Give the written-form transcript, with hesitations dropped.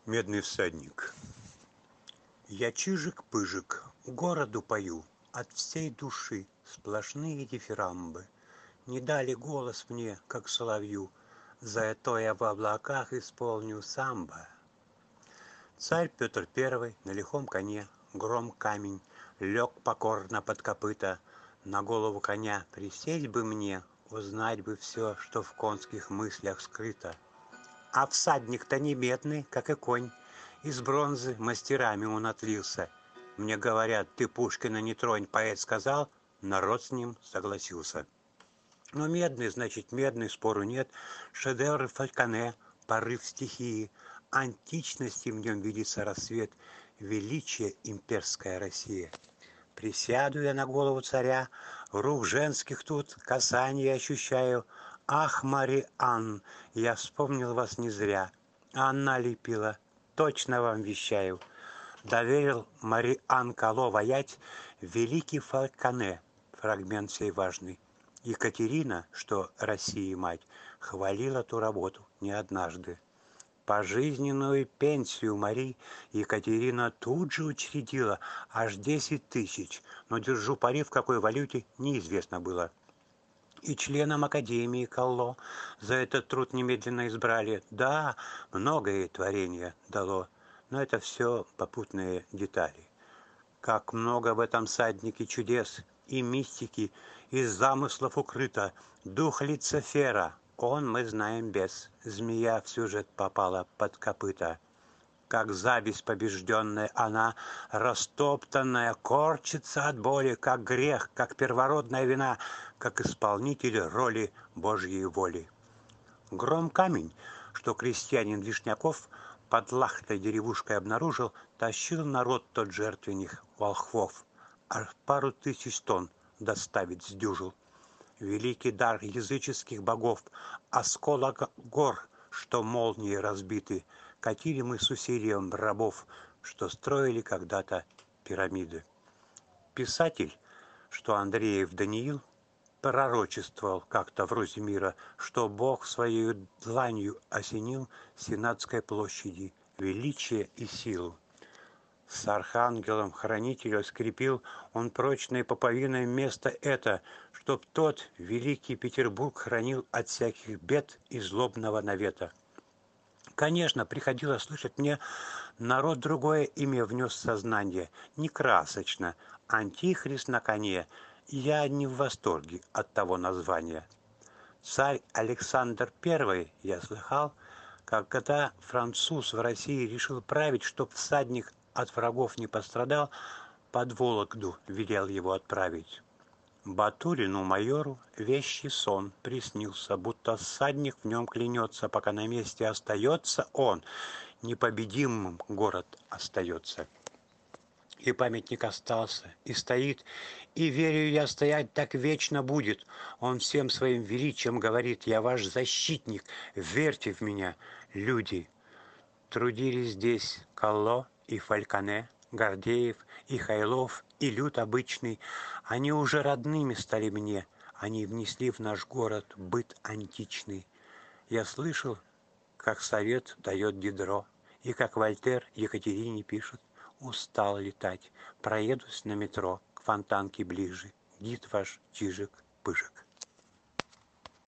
Медный всадник. Я чижик-пыжик, городу пою, от всей души сплошные дифирамбы. Не дали голос мне, как соловью, зато я в облаках исполню самбо. Царь Петр I на лихом коне, гром камень, лег покорно под копыта. На голову коня присесть бы мне, узнать бы все, что в конских мыслях скрыто. А всадник-то не бедный, как и конь. Из бронзы мастерами он отлился. Мне говорят, ты Пушкина не тронь, поэт сказал, народ с ним согласился. Но медный, значит медный, спору нет. Шедевр Фальконе, порыв стихии. Античности в нем видится рассвет. Величие имперская Россия. Присяду я на голову царя, рук женских тут касание ощущаю. Ах, Мари-Ан, я вспомнил вас не зря. Анна лепила, точно вам вещаю. Доверил Мари-Ан Кало воять великий Фальконе, фрагмент сей важный. Екатерина, что России мать, хвалила ту работу не однажды. Пожизненную пенсию Мари Екатерина тут же учредила, аж 10 тысяч, но держу пари, в какой валюте, неизвестно было. И членам Академии Калло за этот труд немедленно избрали. Да, многое творение дало, но это все попутные детали. Как много в этом саднике чудес и мистики, и замыслов укрыто. Дух Люцифера, он, мы знаем, без. Змея в сюжет попала под копыта. Как зависть побежденная она, растоптанная, корчится от боли, как грех, как первородная вина, как исполнитель роли Божьей воли. Гром камень, что крестьянин Вишняков под Лахтой деревушкой обнаружил, тащил народ тот жертвенник волхвов, аж пару тысяч тонн доставить сдюжил. Великий дар языческих богов, осколок гор, что молнии разбиты, катили мы с усилием рабов, что строили когда-то пирамиды. Писатель, что Андреев Даниил, пророчествовал как-то в розе мира, что Бог своей дланью осенил Сенатской площади величие и силу. С архангелом-хранителем скрепил он прочной поповиной место это, чтоб тот великий Петербург хранил от всяких бед и злобного навета. Конечно, приходилось слышать мне, народ другое имя внес в сознание, не красочно, антихрист на коне. Я не в восторге от того названия. Царь Александр I, я слыхал, когда француз в России решил править, чтоб всадник от врагов не пострадал, под Вологду велел его отправить. Батурину майору вещий сон приснился, будто всадник в нем клянется, пока на месте остается он, непобедимым город остается. И памятник остался, и стоит, и верю я, стоять так вечно будет. Он всем своим величием говорит, я ваш защитник, верьте в меня, люди. Трудились здесь Калло и Фальконе, Гордеев и Хайлов, и Люд обычный. Они уже родными стали мне, они внесли в наш город быт античный. Я слышал, как совет дает Дидро, и как Вольтер Екатерине пишет, устал летать, проедусь на метро, к Фонтанке ближе, гид ваш Чижик-Пыжик.